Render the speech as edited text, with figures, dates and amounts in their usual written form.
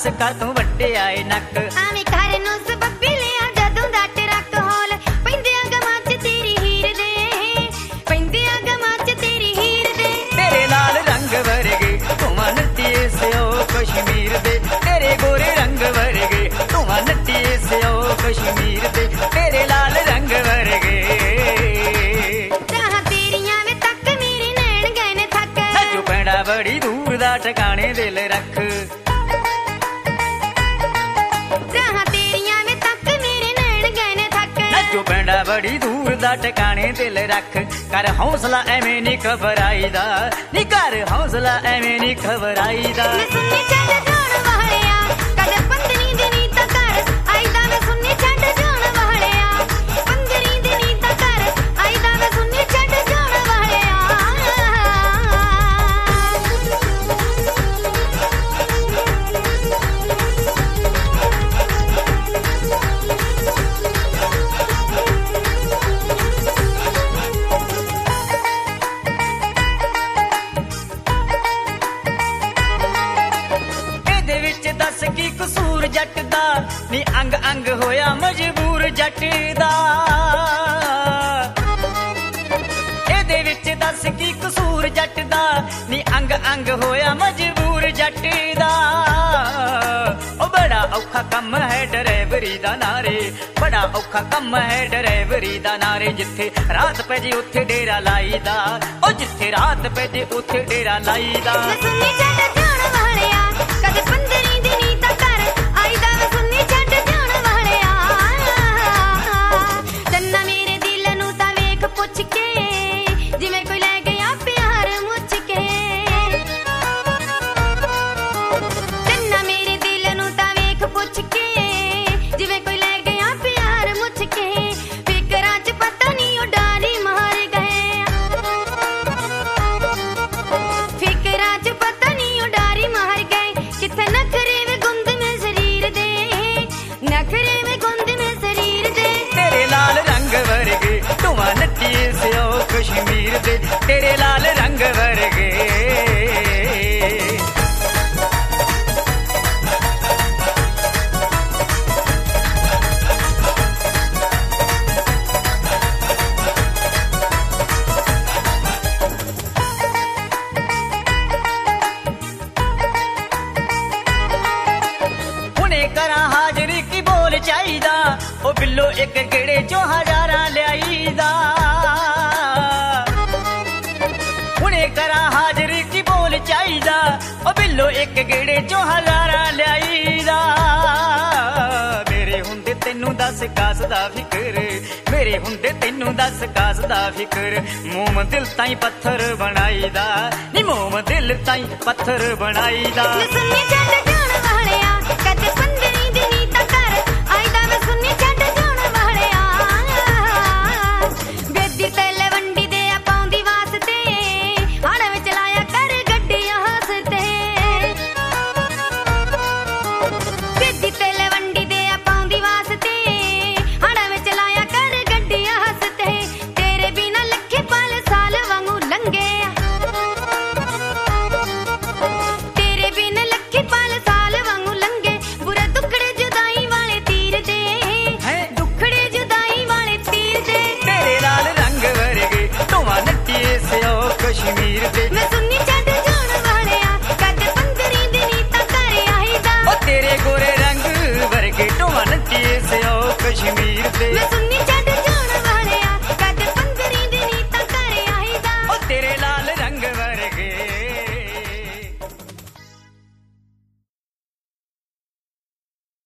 ਕਰ ਤੂੰ ਵੱਡੇ ਆਏ ਨੱਕ ਆਵੇਂ ਘਰ ਨੂੰ ਸਬੱਬੀ ਲਿਆ ਜਦੋਂ ਦਾ ਟਰੱਕ ਹੌਲ ਪੈਂਦਿਆਂ ਗਮਾਂ 'ਚ ਤੇਰੀ ਹੀਰ ਦੇ ਪੈਂਦਿਆਂ ਗਮਾਂ 'ਚ ਤੇਰੀ ਹੀਰ ਦੇ ਤੇਰੇ ਲਾਲ ਰੰਗ ਵਰਗੇ ਤੂੰ ਨੱਟੀਏ ਸਿਓ ਕਸ਼ਮੀਰ ਦੇ ਤੇਰੇ ਗੋਰੇ ਰੰਗ ਵਰਗੇ ਤੂੰ ਨੱਟੀਏ ਸਿਓ ਕਸ਼ਮੀਰ ਦੇ ਤੇਰੇ ਲਾਲ ਰੰਗ ਵਰਗੇ ਰਾਹਾਂ ਤੇਰੀਆਂ ਵੇ ਤੱਕ ਮੇਰੇ ਨੈਣ ਗਏ ਨੇ ਥੱਕ ਸੱਜੂ ਪੈਂਡਾ ਬੜੀ ਦੂਰ ਦਾ ਟਿਕਾਣੇ ਦਿਲ ਰੱਖ ਰਾਹਾਂ ਤੇਰੀਆਂ ਵੇ ਤੱਕ ਮੇਰੇ ਨੈਣ ਗਏ ਨੇ ਥੱਕ ਸੱਜੂ ਪੈਂਡਾ ਬੜੀ ਦੂਰ ਦਾ ਟਿਕਾਣੇ ਦਿਲ ਰੱਖ ਕਰ ਹੌਸਲਾ ਐਵੇਂ ਨੀ ਘਬਰਾਈਦਾ ਨੀ ਕਰ ਹੌਸਲਾ ਐਵੇਂ ਨੀ ਘਬਰਾਈਦਾ ਮੈਂ ਸੁਣਨੀ ਛੱਡ ਜਾਣ ਵਾਲਿਆ ਕਦੇ 15 ਦਿਨੀ ਤਾਂ ਘਰ ਆਈਦਾ ਮੈਂ ਸੁਣਨੀ ਛੱਡ ਜਾਣ ਵਾਲਿਆ 15 ਦਿਨੀ ਤਾਂ ਘਰ ਆਈਦਾ ਮੈਂ ਸੁਣਨੀ ਛੱਡ ਜਾਣ ਵਾਲਿਆ ਇਹਦੇ ਵਿੱਚ ਦੱਸ ਕੀ ਕਸੂਰ ਜੱਟ ਦਾ ਨੀ ਅੰਗ ਅੰਗ ਹੋਇਆ ਮਜਬੂਰ ਜੱਟ ਦਾ ਇਹਦੇ ਵਿੱਚ ਦੱਸ ਕੀ ਕਸੂਰ ਜੱਟ ਦਾ ਨੀ ਅੰਗ ਅੰਗ ਹੋਇਆ ਮਜਬੂਰ ਜੱਟ ਦਾ ਉਹ ਬੜਾ ਔਖਾ ਕੰਮ ਹੈ ਡਰਾਈਵਰੀ ਦਾ ਨਾਰੇ ਬੜਾ ਔਖਾ ਕੰਮ ਹੈ ਡਰਾਈਵਰੀ ਦਾ ਨਾਰੇ ਜਿੱਥੇ ਰਾਤ ਪੈ ਜੇ ਉੱਥੇ ਡੇਰਾ ਲਾਈਦਾ ਉਹ ਜਿੱਥੇ ਰਾਤ ਪੈ ਜੇ ਉੱਥੇ ਡੇਰਾ ਲਾਈਦਾ ਮੈਂ ਸੁਣਨੀ ਛੱਡ ਜਾਣ ਵਾਲਿਆ ਕਦੇ 15 ਦਿਨੀ ਤਾਂ ਘਰ ਆਈਦਾ ਮੈਂ ਸੁਣਨੀ ਛੱਡ ਜਾਣ ਵਾਲਿਆ ਚੰਨਾ ਮੇਰੇ ਦਿਲ ਨੂੰ ਤਾਂ ਵੇਖ ਪੁੱਛ ਕੇ ਜਿਵੇਂ ਕੋਈ ਲੈ ਗਿਆ ਪਿਆਰ ਮੁੱਚ ਕੇ ਚੰਨਾ ਮੇਰੇ ਦਿਲ ਨੂੰ ਤਾਂ ਵੇਖ ਪੁੱਛ ਕੇ ਜਿਵੇਂ ਕੋਈ ਲੈ ਗਿਆ ਪਿਆਰ ਮੁੱਚ ਕੇ ਫਿਕਰਾਂ 'ਚ ਪਤਾ ਨਹੀਂ ਉਹ ਡਾਰੀ ਮਾਰ ਗਏ ਫਿਕਰਾਂ 'ਚ ਪਤਾ ਨਹੀਂ ਉਹ ਡਾਰੀ ਮਾਰ ਗਏ ਕਿੱਥੇ ਨਖਰੇ ਵੇ ਗੁੰਦ ਮੇ ਸਰੀਰ ਦੇ ਨਖਰੇ ਵੇ ਗੁੰਦ ਮੇ ਸਰੀਰ ਦੇ ਤੇਰੇ ਲਾਲ ਰੰਗ ਵਰਗੇ ਤੂੰ ਨੱਟੀਏ ਸਿਓ ਕਸ਼ਮੀਰ ਦੇ ਤੇਰੇ ਲਾਲ ਰੰਗ ਵਰਗੇ ਹੁਣੇ ਕਰਾਂ ਹਾਜ਼ਰੀ ਕੀ ਬੋਲ ਚਾਹੀਦਾ ਉਹ ਬਿੱਲੋ ਇੱਕ ਗੇੜੇ ਚੋਂ ਹਜ਼ਾਰਾਂ ਲਿਆਈਦਾ ਹੁਣੇ ਕਰਾਂ ਹਾਜ਼ਰੀ ਕੀ ਬੋਲ ਚਾਹੀਦਾ ਉਹ ਬਿੱਲੋ ਇੱਕ ਗੇੜੇ ਚੋਂ ਹਜ਼ਾਰਾਂ ਲਿਆਈਦਾ ਮੇਰੇ ਹੁੰਦੇ ਤੈਨੂੰ ਦੱਸ ਕਾਸ ਦਾ ਫਿਕਰ ਮੇਰੇ ਹੁੰਦੇ ਤੈਨੂੰ ਦੱਸ ਕਾਸ ਦਾ ਫਿਕਰ ਮੋਮ ਦਿਲ ਤਾਈਂ ਪੱਥਰ ਬਣਾਈਦਾ ਨੀ ਮੋਮ ਦਿਲ ਤਾਈਂ ਪੱਥਰ ਬਣਾਈਦਾ ਮੈਂ ਸੁਣਨੀ ਛੱਡ